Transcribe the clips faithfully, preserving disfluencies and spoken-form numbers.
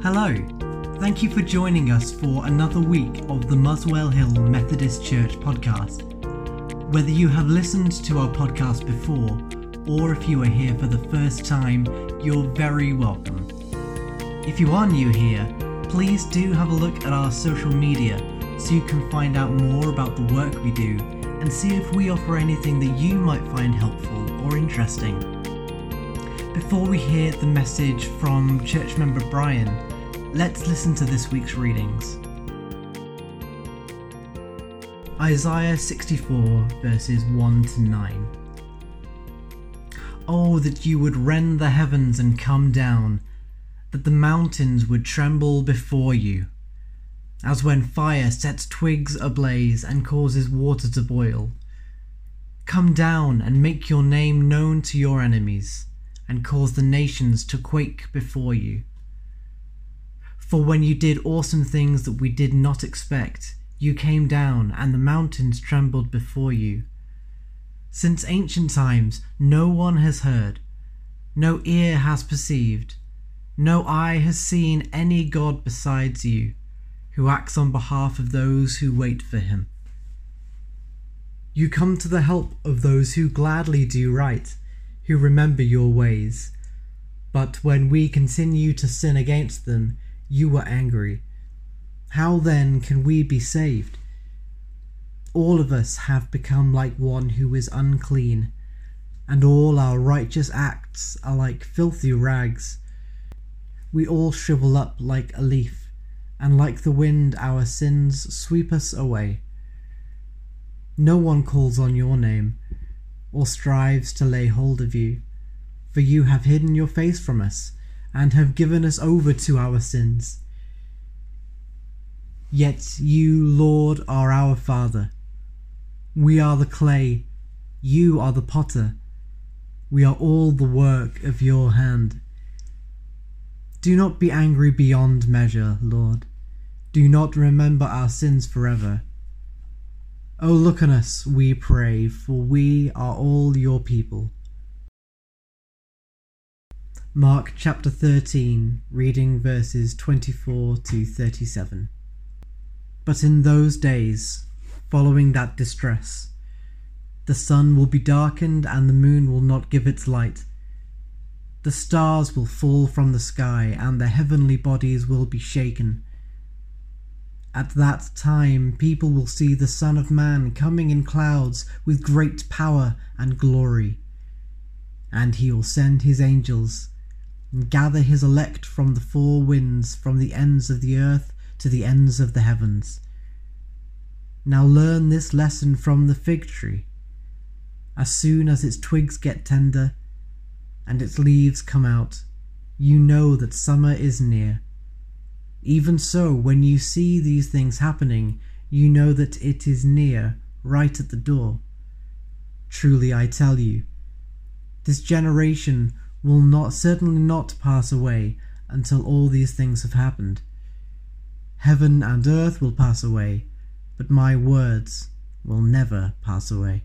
Hello, thank you for joining us for another week of the Muswell Hill Methodist Church podcast. Whether you have listened to our podcast before, or if you are here for the first time, you're very welcome. If you are new here, please do have a look at our social media so you can find out more about the work we do and see if we offer anything that you might find helpful or interesting. Before we hear the message from church member Brian, let's listen to this week's readings. Isaiah sixty-four verses one to nine. Oh, that you would rend the heavens and come down, that the mountains would tremble before you, as when fire sets twigs ablaze and causes water to boil. Come down and make your name known to your enemies, and cause the nations to quake before you. For when you did awesome things that we did not expect, you came down, and the mountains trembled before you. Since ancient times, no one has heard, no ear has perceived, no eye has seen any God besides you, who acts on behalf of those who wait for him. You come to the help of those who gladly do right, who remember your ways. But when we continue to sin against them, you were angry. How then can we be saved? All of us have become like one who is unclean, and all our righteous acts are like filthy rags. We all shrivel up like a leaf, and like the wind our sins sweep us away. No one calls on your name, or strives to lay hold of you, for you have hidden your face from us, and have given us over to our sins. Yet you, Lord, are our Father. We are the clay, you are the potter. We are all the work of your hand. Do not be angry beyond measure, Lord. Do not remember our sins forever. Oh, look on us, we pray, for we are all your people. Mark chapter thirteen, reading verses twenty-four to thirty-seven. But in those days, following that distress, the sun will be darkened and the moon will not give its light. The stars will fall from the sky and the heavenly bodies will be shaken. At that time people will see the Son of Man coming in clouds with great power and glory. And he will send his angels and gather his elect from the four winds, from the ends of the earth to the ends of the heavens. Now learn this lesson from the fig tree. As soon as its twigs get tender and its leaves come out, you know that summer is near. Even so, when you see these things happening, you know that it is near, right at the door. Truly I tell you, this generation will not certainly not pass away until all these things have happened. Heaven and earth will pass away, but my words will never pass away.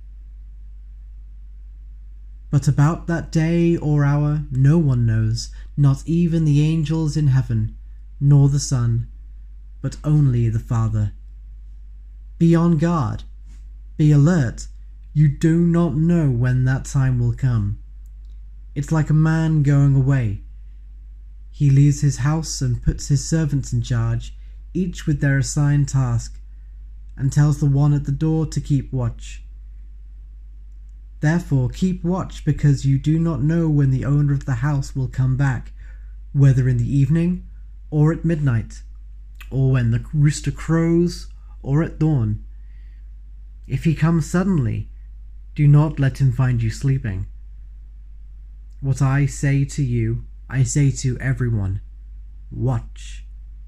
But about that day or hour no one knows, not even the angels in heaven, nor the Son, but only the Father. Be on guard, be alert, you do not know when that time will come. It's like a man going away. He leaves his house and puts his servants in charge, each with their assigned task, and tells the one at the door to keep watch. Therefore keep watch, because you do not know when the owner of the house will come back, whether in the evening or at midnight, or when the rooster crows, or at dawn. If he comes suddenly, do not let him find you sleeping. What I say to you, I say to everyone, watch.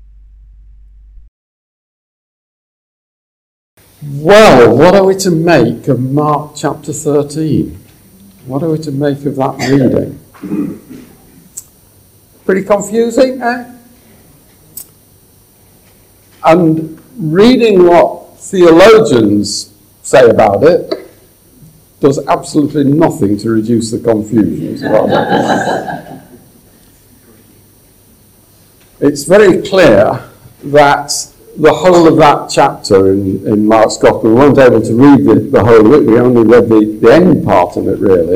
Well, what are we to make of Mark chapter thirteen? What are we to make of that reading? Pretty confusing, eh? And reading what theologians say about it does absolutely nothing to reduce the confusion. it's very clear that the whole of that chapter in, in Mark's Gospel, we weren't able to read the, the whole of it, we only read the, the end part of it really,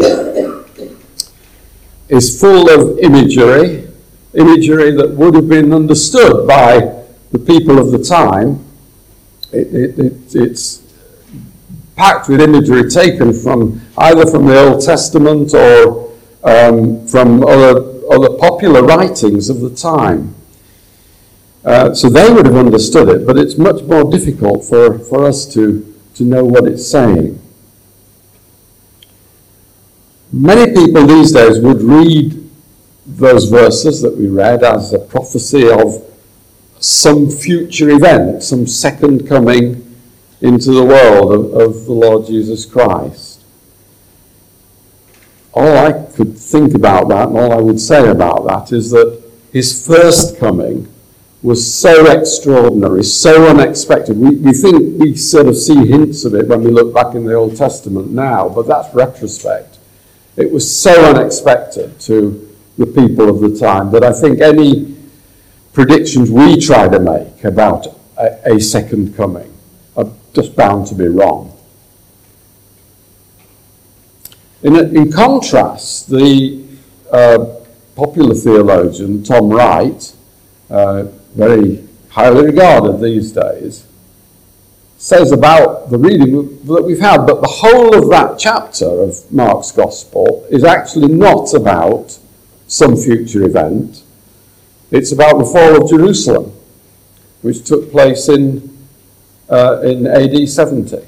is full of imagery, imagery that would have been understood by the people of the time. It, it, it, it's packed with imagery taken from either from the Old Testament or um, from other, other popular writings of the time. Uh, so they would have understood it, but it's much more difficult for, for us to, to know what it's saying. Many people these days would read those verses that we read as a prophecy of some future event, some second coming into the world of, of the Lord Jesus Christ. All I could think about that and all I would say about that is that his first coming was so extraordinary, so unexpected. We, we think we sort of see hints of it when we look back in the Old Testament now, but that's retrospect. It was so unexpected to the people of the time that I think any predictions we try to make about a, a second coming are just bound to be wrong. In, in contrast, the uh, popular theologian Tom Wright, uh, very highly regarded these days, says about the reading that we've had, but the whole of that chapter of Mark's Gospel is actually not about some future event. It's about the fall of Jerusalem, which took place in, uh, in A D seventy.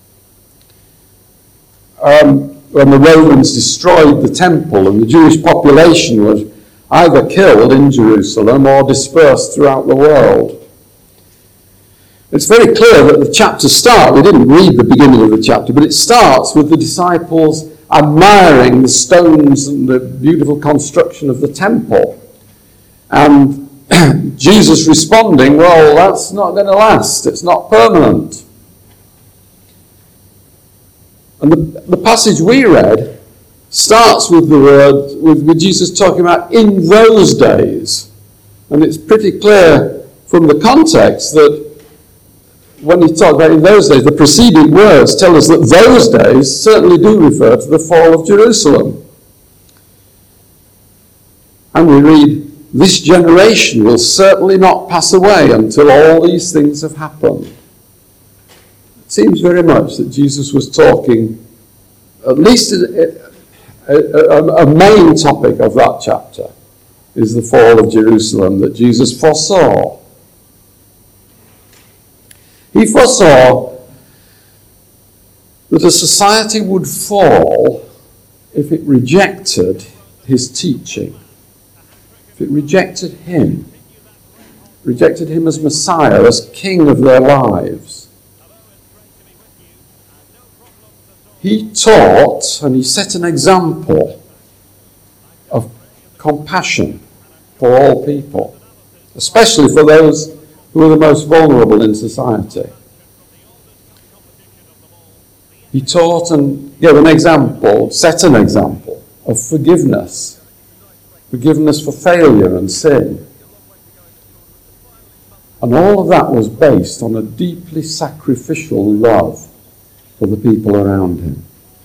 Um, when the Romans destroyed the temple and the Jewish population was either killed in Jerusalem or dispersed throughout the world. It's very clear that the chapter starts, we didn't read the beginning of the chapter, but it starts with the disciples admiring the stones and the beautiful construction of the temple. And Jesus responding, well, that's not going to last, it's not permanent. And the, the passage we read starts with the word, with, with Jesus talking about in those days. And it's pretty clear from the context that when he talks about in those days, the preceding words tell us that those days certainly do refer to the fall of Jerusalem. And we read, this generation will certainly not pass away until all these things have happened. It seems very much that Jesus was talking, at least a, a, a, a main topic of that chapter is the fall of Jerusalem that Jesus foresaw. He foresaw that a society would fall if it rejected his teaching, if it rejected him, rejected him as Messiah, as King of their lives. He taught and he set an example of compassion for all people, especially for those who are the most vulnerable in society. He taught and gave an example, set an example of forgiveness, forgiveness for failure and sin. And all of that was based on a deeply sacrificial love for the people around him.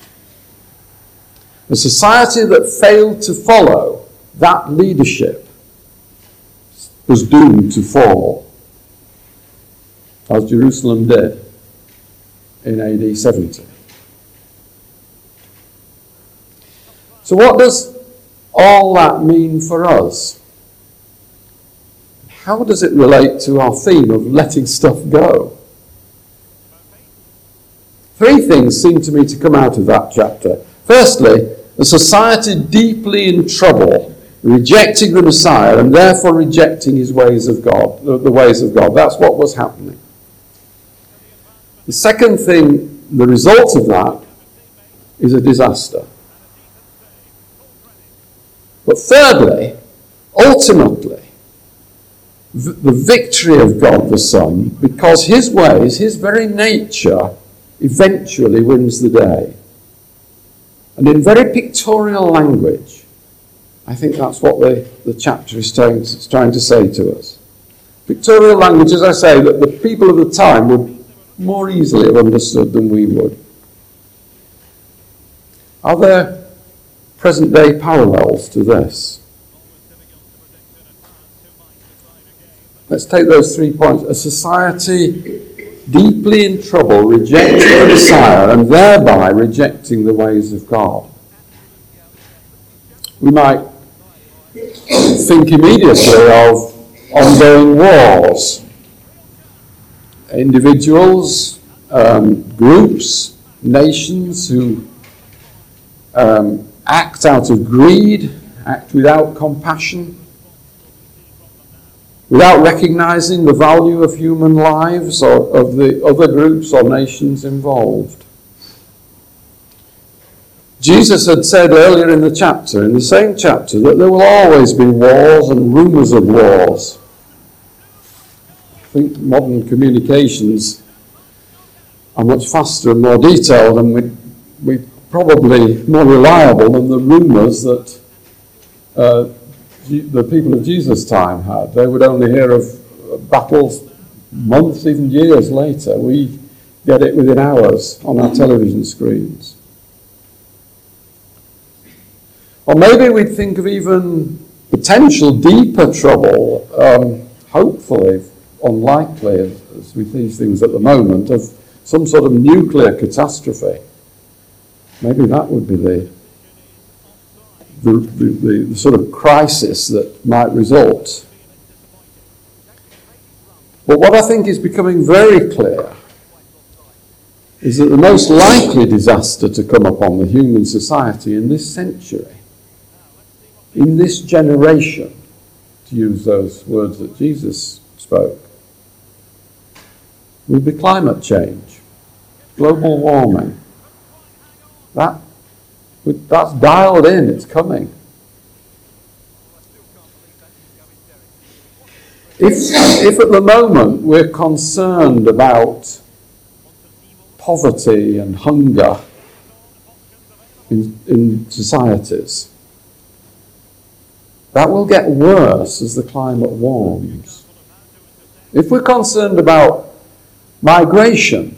A society that failed to follow that leadership was doomed to fall, as Jerusalem did in A D seventy. So what does all that mean for us? How does it relate to our theme of letting stuff go? Three things seem to me to come out of that chapter. Firstly, a society deeply in trouble, rejecting the Messiah and therefore rejecting his ways of God, the ways of God. That's what was happening. The second thing, the result of that, is a disaster. But thirdly, ultimately, the victory of God the Son, because his ways, his very nature, eventually wins the day. And in very pictorial language, I think that's what the, the chapter is trying to, trying to say to us. Pictorial language, as I say, that the people of the time would more easily have understood than we would. Are there present-day parallels to this? Let's take those three points. A society deeply in trouble, rejecting the Messiah and thereby rejecting the ways of God. We might think immediately of ongoing wars. Individuals, um, groups, nations who um, act out of greed, act without compassion, without recognizing the value of human lives or of the other groups or nations involved. Jesus had said earlier in the chapter, in the same chapter, that there will always be wars and rumours of wars. I think modern communications are much faster and more detailed, and we, we probably more reliable than the rumours that uh, the people of Jesus' time had. They would only hear of battles months, even years later. We get it within hours on our television screens. Or maybe we'd think of even potential deeper trouble, um, hopefully unlikely as, as we see things at the moment, of some sort of nuclear catastrophe. Maybe that would be the, the, the, the, the sort of crisis that might result. But what I think is becoming very clear is that the most likely disaster to come upon the human society in this century, in this generation, to use those words that Jesus spoke, will be climate change, global warming. That, that's dialed in, it's coming. If, if at the moment we're concerned about poverty and hunger in, in societies, that will get worse as the climate warms. If we're concerned about migration,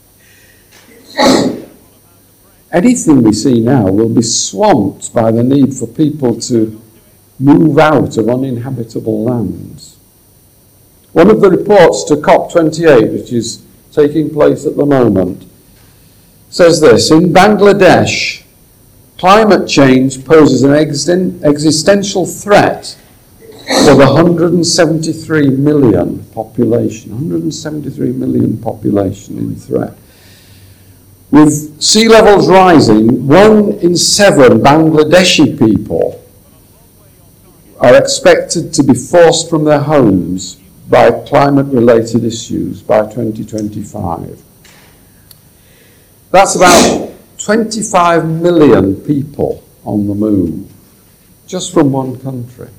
anything we see now will be swamped by the need for people to move out of uninhabitable lands. One of the reports to COP twenty-eight, which is taking place at the moment, says this: in Bangladesh, climate change poses an existen- existential threat for the one hundred seventy-three million population. one hundred seventy-three million population in threat. With sea levels rising, one in seven Bangladeshi people are expected to be forced from their homes by climate-related issues by twenty twenty-five. That's about twenty-five million people on the move, just from one country.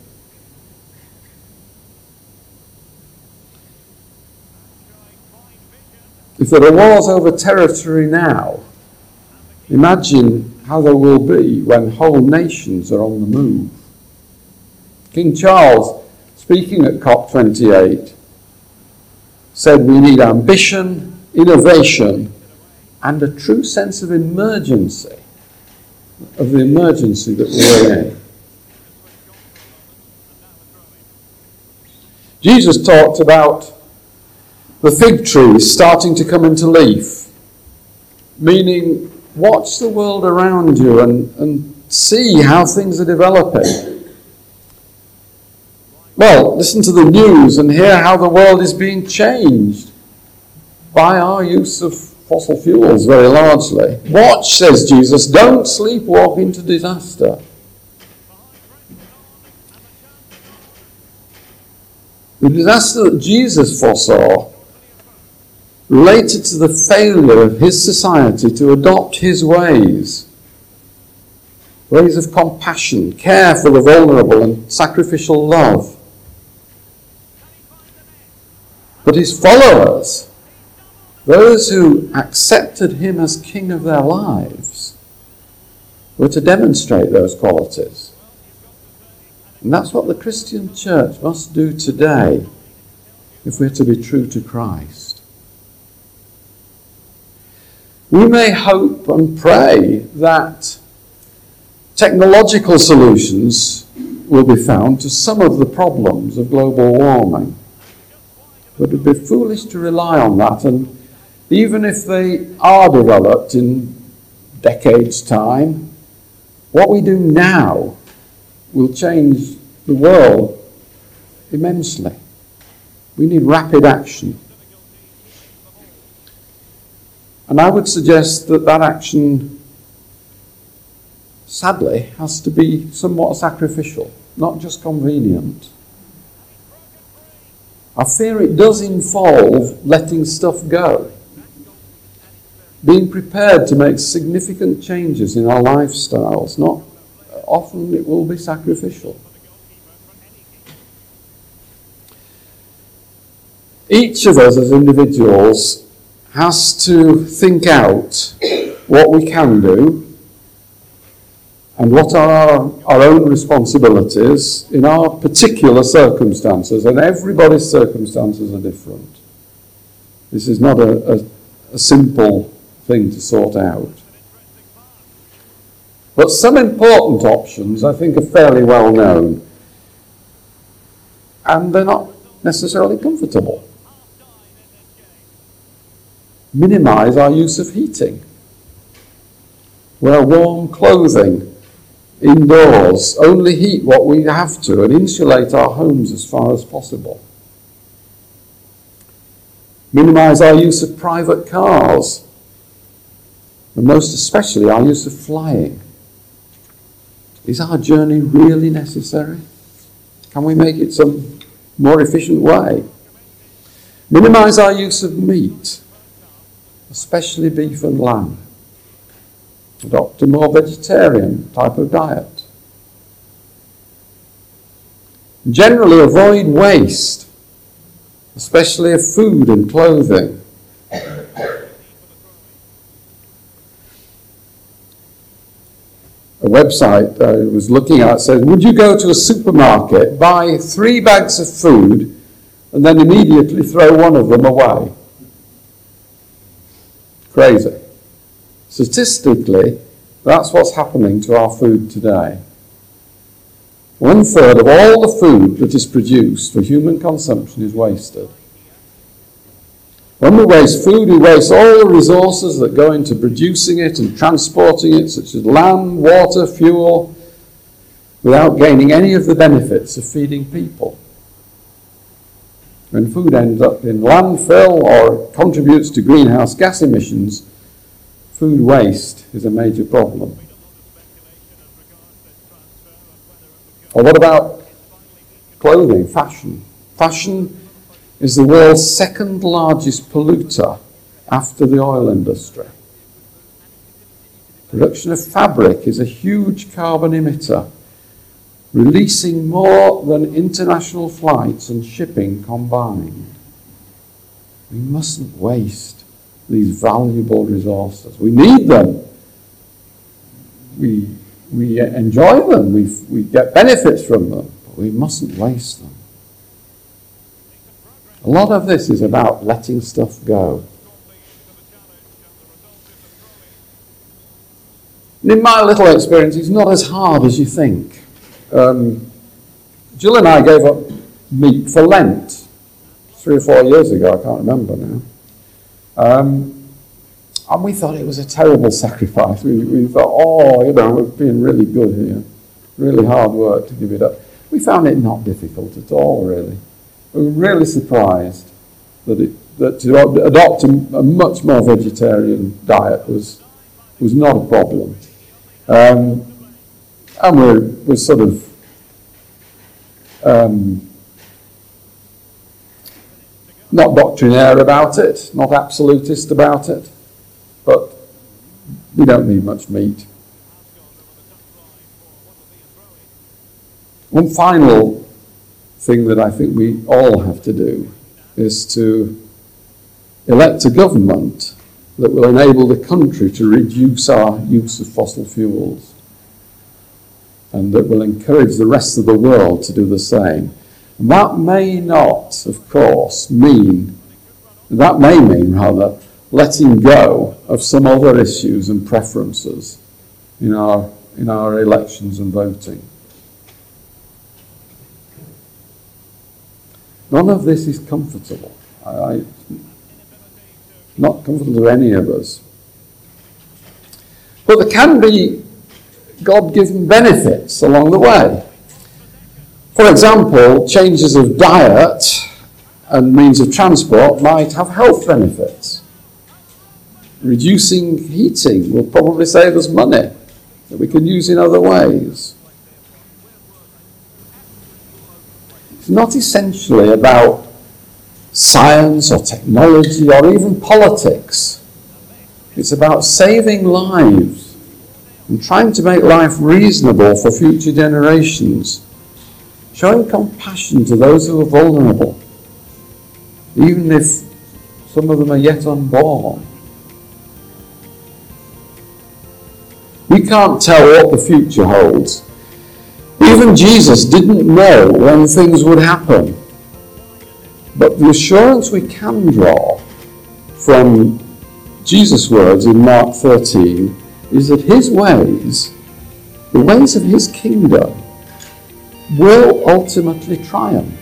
If there are wars over territory now, imagine how there will be when whole nations are on the move. King Charles, speaking at COP twenty-eight, said we need ambition, innovation, and a true sense of emergency, of the emergency that we're in. Jesus talked about the fig trees starting to come into leaf, meaning watch the world around you and, and see how things are developing. Well, listen to the news and hear how the world is being changed by our use of fossil fuels very largely. Watch, says Jesus, don't sleepwalk into disaster. The disaster that Jesus foresaw related to the failure of his society to adopt his ways, ways of compassion, care for the vulnerable, and sacrificial love. But his followers, those who accepted him as king of their lives, were to demonstrate those qualities. And that's what the Christian church must do today if we're to be true to Christ. We may hope and pray that technological solutions will be found to some of the problems of global warming. But it would be foolish to rely on that, and even if they are developed in decades' time, what we do now will change the world immensely. We need rapid action. And I would suggest that that action, sadly, has to be somewhat sacrificial, not just convenient. I fear it does involve letting stuff go, being prepared to make significant changes in our lifestyles. Not often it will be sacrificial. Each of us as individuals has to think out what we can do and what are our, our own responsibilities in our particular circumstances, and everybody's circumstances are different. This is not a, a, a simple thing to sort out. But some important options, I think, are fairly well known, and they're not necessarily comfortable. Minimise our use of heating. Wear warm clothing indoors, only heat what we have to, and insulate our homes as far as possible. Minimise our use of private cars, and most especially our use of flying. Is our journey really necessary? Can we make it some more efficient way? Minimise our use of meat, especially beef and lamb. Adopt a more vegetarian type of diet. Generally avoid waste, especially of food and clothing. A website I was looking at says, would you go to a supermarket, buy three bags of food, and then immediately throw one of them away? Crazy. Statistically, that's what's happening to our food today. One third of all the food that is produced for human consumption is wasted. When we waste food, we waste all the resources that go into producing it and transporting it, such as land, water, fuel, without gaining any of the benefits of feeding people. When food ends up in landfill or contributes to greenhouse gas emissions, food waste is a major problem. Or what about clothing, fashion? Fashion is the world's second largest polluter after the oil industry. Production of fabric is a huge carbon emitter, releasing more than international flights and shipping combined. We mustn't waste these valuable resources. We need them. We, we enjoy them. We, we get benefits from them, but we mustn't waste them. A lot of this is about letting stuff go. And in my little experience, it's not as hard as you think. Um, Jill and I gave up meat for Lent three or four years ago, I can't remember now. Um, and we thought it was a terrible sacrifice. We, we thought, oh, you know, we're being really good here. Really hard work to give it up. We found it not difficult at all, really. We were really surprised that it, that to adopt a, a much more vegetarian diet was was not a problem. Um, and we're, we're sort of um, not doctrinaire about it, not absolutist about it, but we don't need much meat. One final thing that I think we all have to do is to elect a government that will enable the country to reduce our use of fossil fuels. and that will encourage the rest of the world to do the same. And that may not, of course, mean, that may mean rather, letting go of some other issues and preferences in our, in our elections and voting. None of this is comfortable. I, I, not comfortable to any of us. But there can be God-given benefits along the way. For example, changes of diet and means of transport might have health benefits. Reducing heating will probably save us money that we can use in other ways. It's not essentially about science or technology or even politics. It's about saving lives and trying to make life reasonable for future generations, showing compassion to those who are vulnerable, even if some of them are yet unborn. We can't tell what the future holds. Even Jesus didn't know when things would happen. But the assurance we can draw from Jesus' words in Mark thirteen is that his ways, the ways of his kingdom, will ultimately triumph.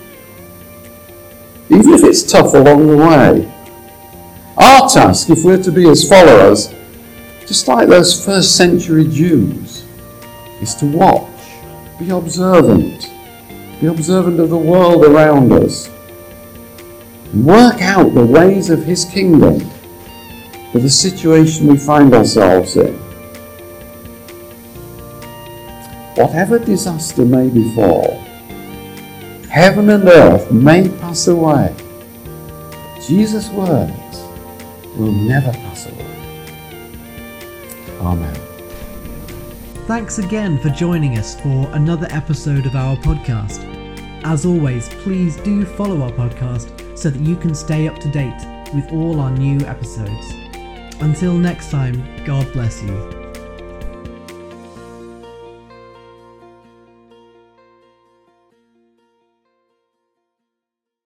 Even if it's tough along the way. Our task, if we're to be his followers, just like those first century Jews, is to watch, be observant, be observant of the world around us, and work out the ways of his kingdom for the situation we find ourselves in. Whatever disaster may befall, heaven and earth may pass away. Jesus' words will never pass away. Amen. Thanks again for joining us for another episode of our podcast. As always, please do follow our podcast so that you can stay up to date with all our new episodes. Until next time, God bless you.